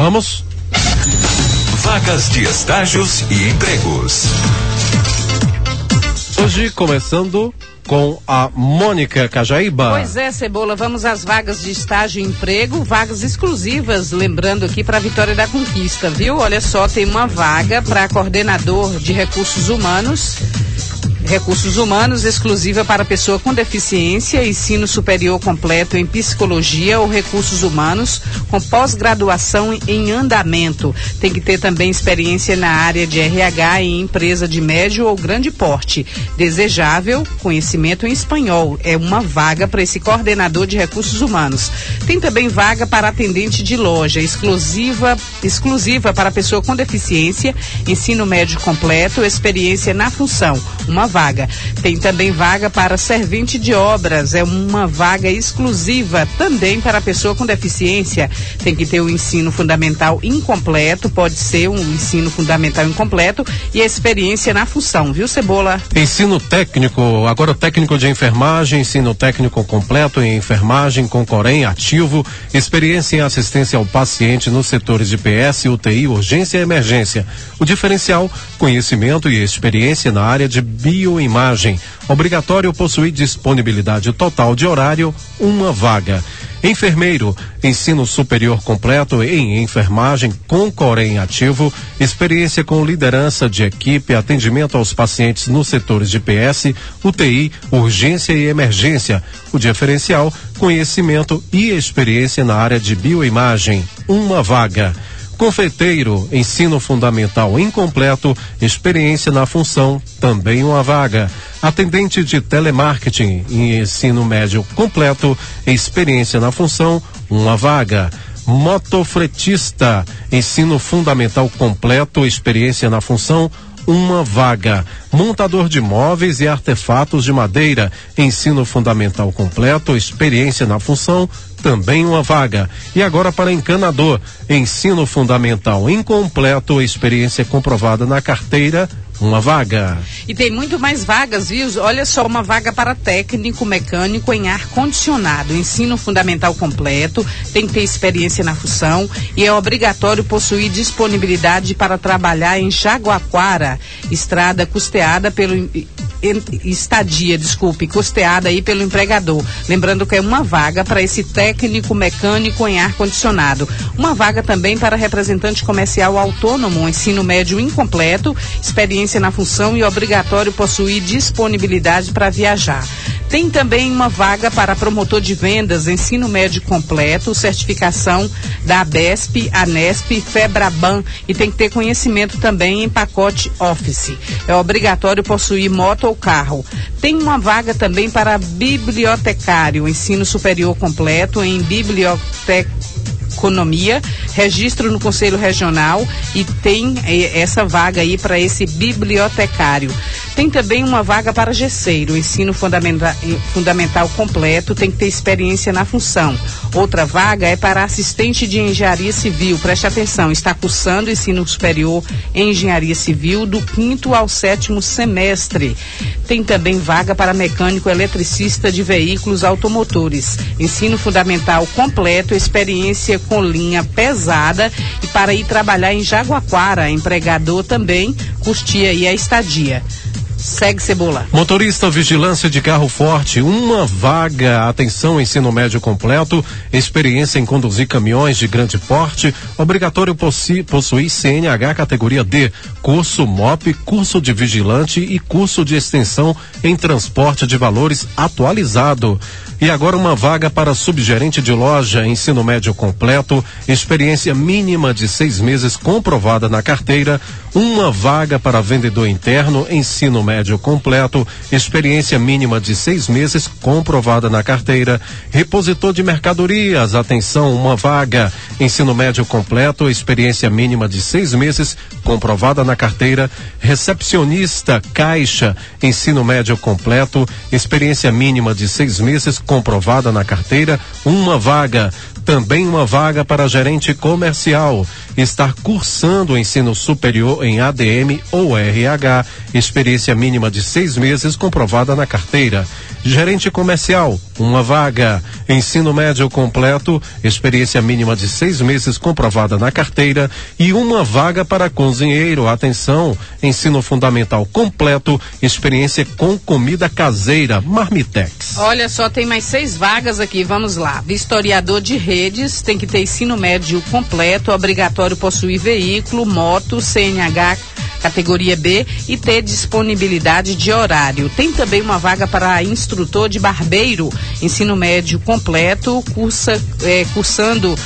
Vamos? Vagas de estágios e empregos. Hoje começando com a Mônica Cajaíba. Pois é, Cebola, vamos às vagas de estágio e emprego, vagas exclusivas, lembrando aqui para a Vitória da Conquista, viu? Olha só, tem uma vaga para coordenador de recursos humanos exclusiva para pessoa com deficiência, ensino superior completo em psicologia ou recursos humanos com pós-graduação em andamento. Tem que ter também experiência na área de RH em empresa de médio ou grande porte. Desejável, conhecimento em espanhol. É uma vaga para esse coordenador de recursos humanos. Tem também vaga para atendente de loja, exclusiva para pessoa com deficiência, ensino médio completo, experiência na função. Uma vaga. Tem também vaga para servente de obras, é uma vaga exclusiva também para pessoa com deficiência. Tem que ter o ensino fundamental incompleto, pode ser um ensino fundamental incompleto e a experiência na função, viu, Cebola? Ensino técnico, agora técnico de enfermagem, ensino técnico completo em enfermagem com Corém ativo, experiência em assistência ao paciente nos setores de PS, UTI, urgência e emergência. O diferencial, conhecimento e experiência na área de bioimagem. Obrigatório possuir disponibilidade total de horário, uma vaga. Enfermeiro, ensino superior completo em enfermagem com Corém ativo, experiência com liderança de equipe, atendimento aos pacientes nos setores de PS, UTI, urgência e emergência. O diferencial, conhecimento e experiência na área de bioimagem, uma vaga. Confeiteiro, ensino fundamental incompleto, experiência na função, também uma vaga. Atendente de telemarketing em ensino médio completo, experiência na função, uma vaga. Motofretista, ensino fundamental completo, experiência na função, uma vaga. Montador de móveis e artefatos de madeira, ensino fundamental completo, experiência na função, também uma vaga. E agora para encanador, ensino fundamental incompleto, experiência comprovada na carteira, uma vaga. E tem muito mais vagas, viu? Olha só, uma vaga para técnico mecânico em ar-condicionado, ensino fundamental completo, tem que ter experiência na função e é obrigatório possuir disponibilidade para trabalhar em Jaguaquara, estrada custeada pelo custeada aí pelo empregador. Lembrando que é uma vaga para esse técnico mecânico em ar-condicionado. Uma vaga também para representante comercial autônomo, ensino médio incompleto, experiência na função e obrigatório possuir disponibilidade para viajar. Tem também uma vaga para promotor de vendas, ensino médio completo, certificação da ABESP, ANESP, FEBRABAN e tem que ter conhecimento também em pacote Office. É obrigatório possuir moto ou carro. Tem uma vaga também para bibliotecário, ensino superior completo em biblioteconomia, registro no Conselho Regional e tem essa vaga aí para esse bibliotecário. Tem também uma vaga para gesseiro, ensino fundamental completo, tem que ter experiência na função. Outra vaga é para assistente de engenharia civil, preste atenção, está cursando ensino superior em engenharia civil do 5º ao 7º semestre. Tem também vaga para mecânico eletricista de veículos automotores, ensino fundamental completo, experiência com linha pesada e para ir trabalhar em Jaguaquara, empregador também custeia aí a estadia. Segue, Cebola. Motorista vigilância de carro forte, uma vaga. Atenção, ensino médio completo, experiência em conduzir caminhões de grande porte, obrigatório possuir CNH categoria D, curso MOP, curso de vigilante e curso de extensão em transporte de valores atualizado. E agora uma vaga para subgerente de loja, ensino médio completo, experiência mínima de 6 meses comprovada na carteira, uma vaga para vendedor interno, ensino médio completo, experiência mínima de 6 meses comprovada na carteira, repositor de mercadorias, atenção, uma vaga, ensino médio completo, experiência mínima de 6 meses comprovada na carteira, recepcionista, caixa, ensino médio completo, experiência mínima de 6 meses comprovada na carteira, uma vaga. Também uma vaga para gerente comercial, estar cursando o ensino superior em ADM ou RH, experiência mínima de 6 meses comprovada na carteira. Gerente comercial, uma vaga. Ensino médio completo, experiência mínima de 6 meses comprovada na carteira e uma vaga para cozinheiro. Atenção, ensino fundamental completo, experiência com comida caseira, Marmitex. Olha só, tem mais 6 vagas aqui, vamos lá. Vistoriador de redes, tem que ter ensino médio completo, obrigatório possuir veículo, moto, CNH categoria B e ter disponibilidade de horário. Tem também uma vaga para instrutor de barbeiro, ensino médio completo, cursando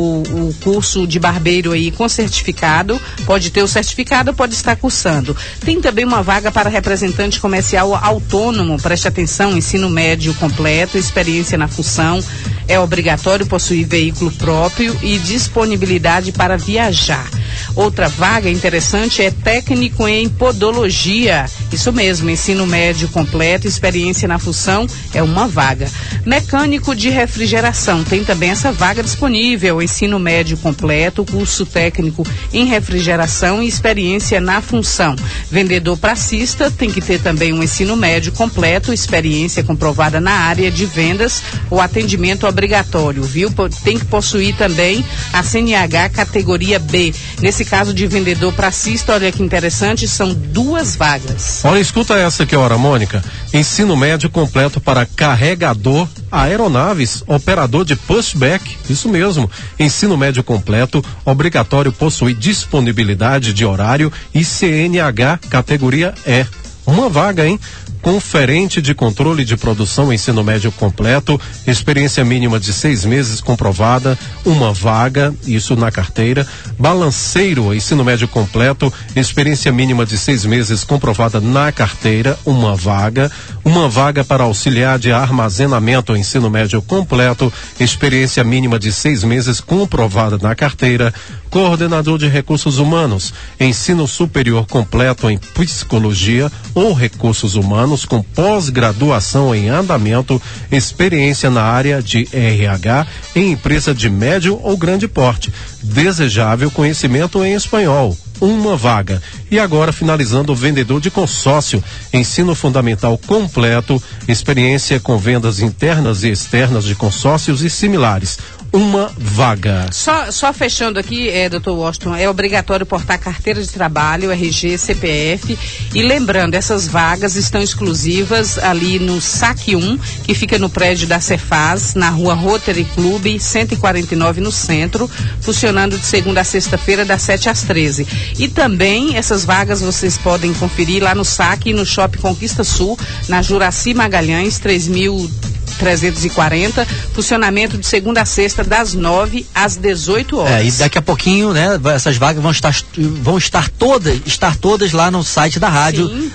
o curso de barbeiro aí com certificado, pode ter o certificado, pode estar cursando. Tem também uma vaga para representante comercial autônomo, preste atenção, ensino médio completo, experiência na função, é obrigatório possuir veículo próprio e disponibilidade para viajar. Outra vaga interessante é técnico em podologia. Isso mesmo, ensino médio completo, experiência na função, é uma vaga. Mecânico de refrigeração, tem também essa vaga disponível, ensino médio completo, curso técnico em refrigeração e experiência na função. Vendedor pracista, tem que ter também um ensino médio completo, experiência comprovada na área de vendas ou atendimento obrigatório, viu? Tem que possuir também a CNH categoria B. Nesse caso de vendedor pracista, olha que interessante, são 2 vagas. Olha, escuta essa aqui, hora, Mônica. Ensino médio completo para carregador aeronaves, operador de pushback, isso mesmo. Ensino médio completo, obrigatório possuir disponibilidade de horário e CNH categoria E. Uma vaga, hein? Conferente de controle de produção, ensino médio completo, experiência mínima de 6 meses comprovada, uma vaga, isso na carteira. Balanceiro, ensino médio completo, experiência mínima de 6 meses comprovada na carteira, uma vaga. Uma vaga para auxiliar de armazenamento, ensino médio completo, experiência mínima de 6 meses comprovada na carteira. Coordenador de recursos humanos, ensino superior completo em psicologia ou recursos humanos com pós-graduação em andamento, experiência na área de RH em empresa de médio ou grande porte. Desejável conhecimento em espanhol. Uma vaga. E agora, finalizando, o vendedor de consórcio, ensino fundamental completo, experiência com vendas internas e externas de consórcios e similares. Uma vaga. Só fechando aqui, Dr. Washington, é obrigatório portar carteira de trabalho, RG, CPF, e lembrando, essas vagas estão exclusivas ali no SAC 1, que fica no prédio da Cefaz, na rua Rotary Club, 149 no centro, funcionando de segunda a sexta-feira, das 7 às 13. E também essas vagas vocês podem conferir lá no SAC e no Shopping Conquista Sul, na Juraci Magalhães, 3.340, funcionamento de segunda a sexta, das 9 às 18 horas. E daqui a pouquinho, né, essas vagas vão estar todas lá no site da rádio,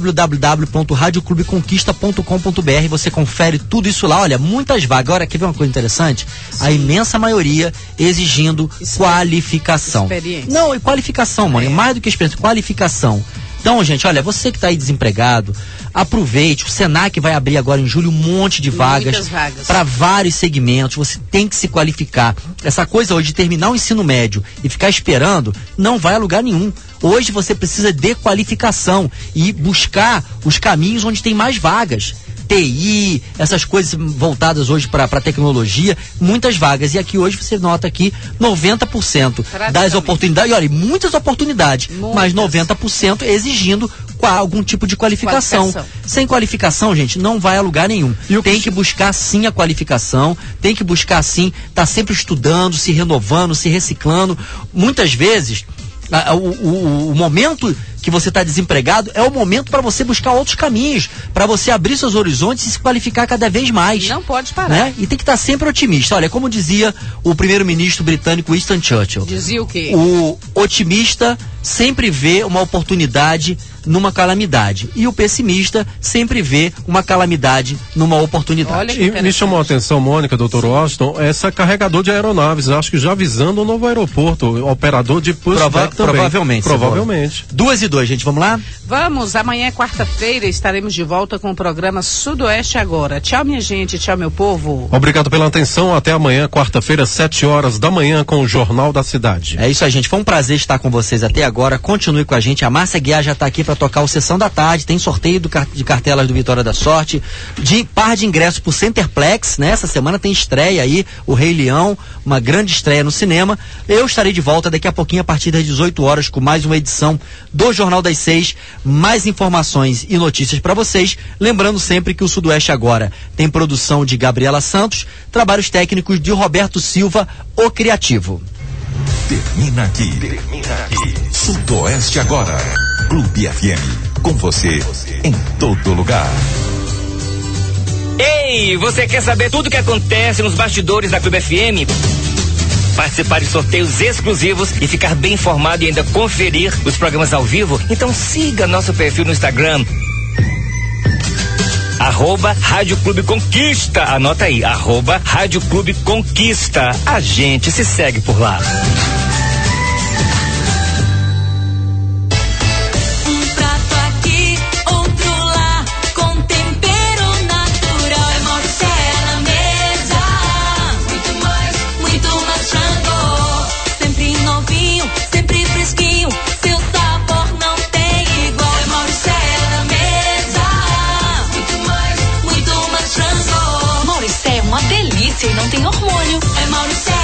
www.radioclubconquista.com.br. Você confere tudo isso lá. Olha, muitas vagas. Agora, quer ver uma coisa interessante? Sim. A imensa maioria exigindo qualificação. Não, e qualificação, mano, mais do que experiência, qualificação. Então, gente, olha, você que está aí desempregado, aproveite, o Senac vai abrir agora em julho um monte de vagas para vários segmentos, você tem que se qualificar. Essa coisa hoje de terminar o ensino médio e ficar esperando, não vai a lugar nenhum. Hoje você precisa de qualificação e buscar os caminhos onde tem mais vagas. TI, essas coisas voltadas hoje para tecnologia, muitas vagas. E aqui hoje você nota aqui 90% das oportunidades, e olha, muitas oportunidades, mas 90% exigindo algum tipo de qualificação. Sem qualificação, gente, não vai a lugar nenhum. Tem que buscar sim a qualificação, tem que buscar sim, tá sempre estudando, se renovando, se reciclando. Muitas vezes, o momento que você está desempregado é o momento para você buscar outros caminhos, para você abrir seus horizontes e se qualificar cada vez mais. Não pode parar. Né? E tem que estar sempre otimista. Olha, como dizia o primeiro-ministro britânico Winston Churchill. Dizia o quê? O otimista sempre vê uma oportunidade numa calamidade. E o pessimista sempre vê uma calamidade numa oportunidade. E me chamou a atenção, Mônica, doutor Washington, essa carregador de aeronaves, acho que já visando o novo aeroporto, operador de pushback também. Provavelmente. 2:02, gente, vamos lá? Vamos, amanhã é quarta-feira, estaremos de volta com o programa Sudoeste Agora. Tchau, minha gente, tchau, meu povo. Obrigado pela atenção, até amanhã, quarta-feira, 7 horas da manhã, com o Jornal da Cidade. É isso aí, gente, foi um prazer estar com vocês até agora, continue com a gente, a Márcia Guiar já está aqui para para tocar o Sessão da Tarde, tem sorteio de cartelas do Vitória da Sorte, de par de ingressos pro Centerplex, né? Essa semana tem estreia aí, o Rei Leão, uma grande estreia no cinema. Eu estarei de volta daqui a pouquinho, a partir das 18 horas, com mais uma edição do Jornal das 6, mais informações e notícias para vocês. Lembrando sempre que o Sudoeste Agora tem produção de Gabriela Santos, trabalhos técnicos de Roberto Silva, o Criativo. Termina aqui. Sudoeste Agora. Clube FM. Com você em todo lugar. Ei, você quer saber tudo o que acontece nos bastidores da Clube FM? Participar de sorteios exclusivos e ficar bem informado e ainda conferir os programas ao vivo? Então siga nosso perfil no Instagram. @Rádio Clube Conquista. Anota aí, @Rádio Clube Conquista. A gente se segue por lá. Um prato aqui, outro lá, com tempero natural. É Mauricé na mesa. Muito mais frango. Sempre novinho, sempre fresquinho. Seu sabor não tem igual. É Mauricé na mesa. Muito mais frango. Mauricé é uma delícia e não tem hormônio. É Mauricé.